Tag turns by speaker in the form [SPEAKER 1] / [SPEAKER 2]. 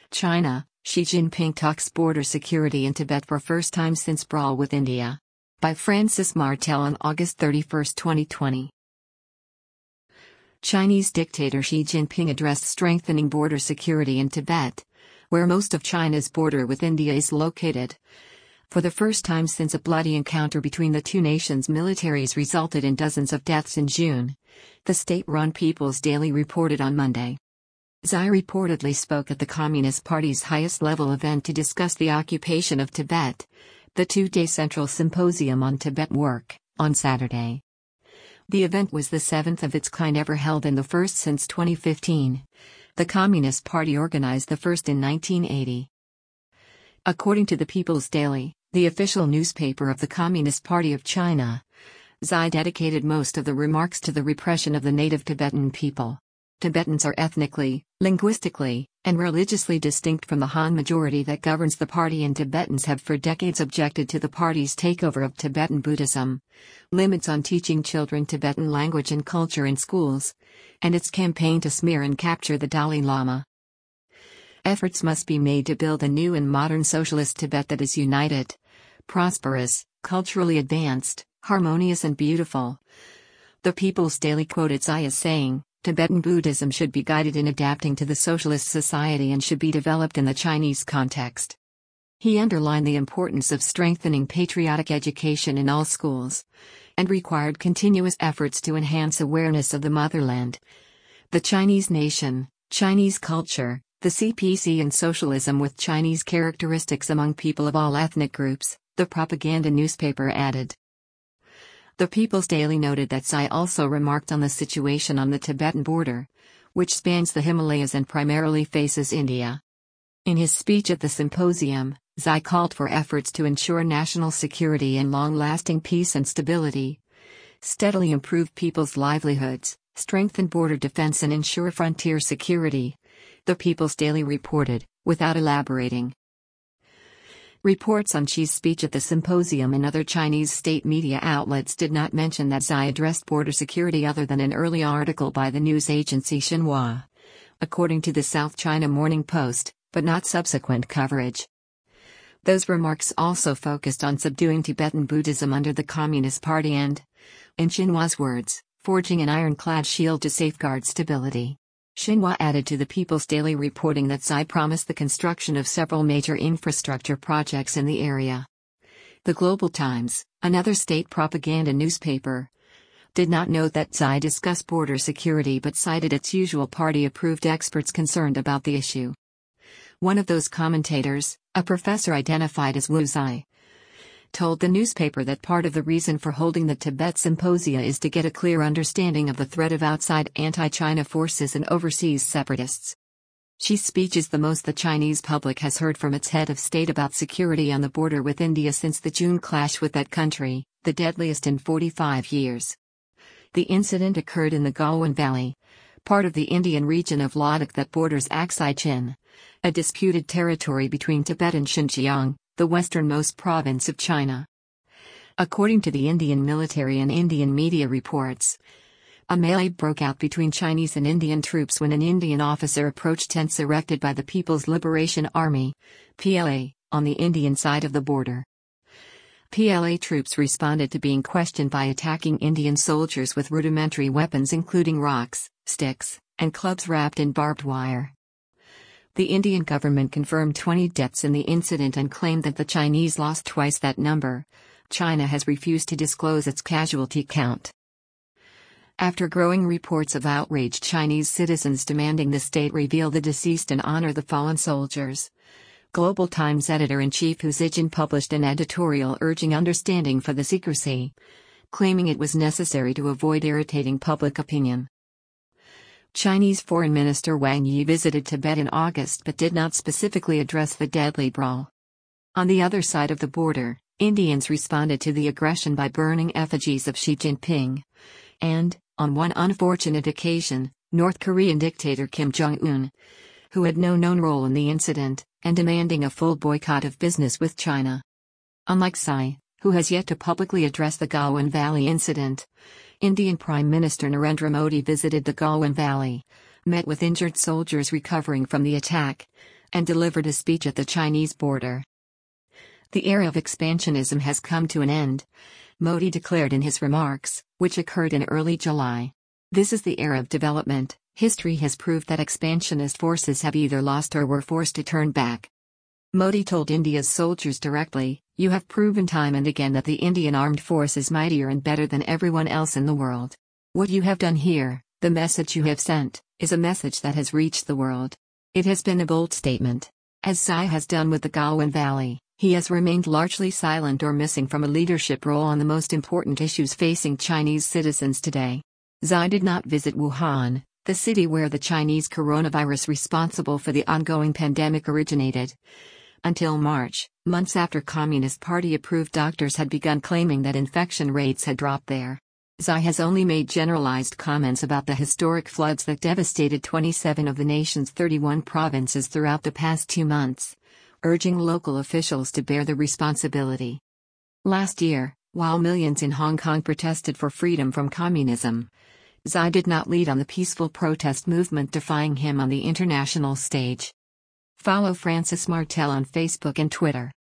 [SPEAKER 1] China, Xi Jinping talks border security in Tibet for first time since brawl with India. By Francis Martel on August 31, 2020. Chinese dictator Xi Jinping addressed strengthening border security in Tibet, where most of China's border with India is located. For the first time since a bloody encounter between the two nations' militaries resulted in dozens of deaths in June, the state-run People's Daily reported on Monday. Xi reportedly spoke at the Communist Party's highest-level event to discuss the occupation of Tibet, the two-day Central Symposium on Tibet Work, on Saturday. The event was the seventh of its kind ever held and the first since 2015. The Communist Party organized the first in 1980. According to the People's Daily, the official newspaper of the Communist Party of China, Xi dedicated most of the remarks to the repression of the native Tibetan people. Tibetans are ethnically, linguistically, and religiously distinct from the Han majority that governs the party, and Tibetans have for decades objected to the party's takeover of Tibetan Buddhism, limits on teaching children Tibetan language and culture in schools, and its campaign to smear and capture the Dalai Lama. Efforts must be made to build a new and modern socialist Tibet that is united, prosperous, culturally advanced, harmonious and beautiful. The People's Daily quoted Xi as saying, Tibetan Buddhism should be guided in adapting to the socialist society and should be developed in the Chinese context. He underlined the importance of strengthening patriotic education in all schools, and required continuous efforts to enhance awareness of the motherland, the Chinese nation, Chinese culture, the CPC and socialism with Chinese characteristics among people of all ethnic groups, the propaganda newspaper added. The People's Daily noted that Xi also remarked on the situation on the Tibetan border, which spans the Himalayas and primarily faces India. In his speech at the symposium, Xi called for efforts to ensure national security and long-lasting peace and stability, steadily improve people's livelihoods, strengthen border defense and ensure frontier security, the People's Daily reported, without elaborating. Reports on Xi's speech at the symposium and other Chinese state media outlets did not mention that Xi addressed border security other than an early article by the news agency Xinhua, according to the South China Morning Post, but not subsequent coverage. Those remarks also focused on subduing Tibetan Buddhism under the Communist Party and, in Xinhua's words, forging an ironclad shield to safeguard stability. Xinhua added to the People's Daily reporting that Xi promised the construction of several major infrastructure projects in the area. The Global Times, another state propaganda newspaper, did not note that Xi discussed border security but cited its usual party-approved experts concerned about the issue. One of those commentators, a professor identified as Wu Xi, told the newspaper that part of the reason for holding the Tibet Symposia is to get a clear understanding of the threat of outside anti-China forces and overseas separatists. Xi's speech is the most the Chinese public has heard from its head of state about security on the border with India since the June clash with that country, the deadliest in 45 years. The incident occurred in the Galwan Valley, part of the Indian region of Ladakh that borders Aksai Chin, a disputed territory between Tibet and Xinjiang, the westernmost province of China. According to the Indian military and Indian media reports, a melee broke out between Chinese and Indian troops when an Indian officer approached tents erected by the People's Liberation Army, PLA, on the Indian side of the border. PLA troops responded to being questioned by attacking Indian soldiers with rudimentary weapons including rocks, sticks, and clubs wrapped in barbed wire. The Indian government confirmed 20 deaths in the incident and claimed that the Chinese lost twice that number. China has refused to disclose its casualty count. After growing reports of outraged Chinese citizens demanding the state reveal the deceased and honor the fallen soldiers, Global Times editor-in-chief Hu Zijin published an editorial urging understanding for the secrecy, claiming it was necessary to avoid irritating public opinion. Chinese Foreign Minister Wang Yi visited Tibet in August but did not specifically address the deadly brawl. On the other side of the border, Indians responded to the aggression by burning effigies of Xi Jinping, and, on one unfortunate occasion, North Korean dictator Kim Jong-un, who had no known role in the incident, and demanding a full boycott of business with China. Unlike Xi, who has yet to publicly address the Galwan Valley incident, Indian Prime Minister Narendra Modi visited the Galwan Valley, met with injured soldiers recovering from the attack, and delivered a speech at the Chinese border. The era of expansionism has come to an end, Modi declared in his remarks, which occurred in early July. This is the era of development. History has proved that expansionist forces have either lost or were forced to turn back. Modi told India's soldiers directly, "You have proven time and again that the Indian armed force is mightier and better than everyone else in the world. What you have done here, the message you have sent, is a message that has reached the world." It has been a bold statement. As Xi has done with the Galwan Valley, he has remained largely silent or missing from a leadership role on the most important issues facing Chinese citizens today. Xi did not visit Wuhan, the city where the Chinese coronavirus responsible for the ongoing pandemic originated, until March, months after Communist Party-approved doctors had begun claiming that infection rates had dropped there. Xi has only made generalized comments about the historic floods that devastated 27 of the nation's 31 provinces throughout the past 2 months, urging local officials to bear the responsibility. Last year, while millions in Hong Kong protested for freedom from communism, Xi did not lead on the peaceful protest movement defying him on the international stage. Follow Francis Martel on Facebook and Twitter.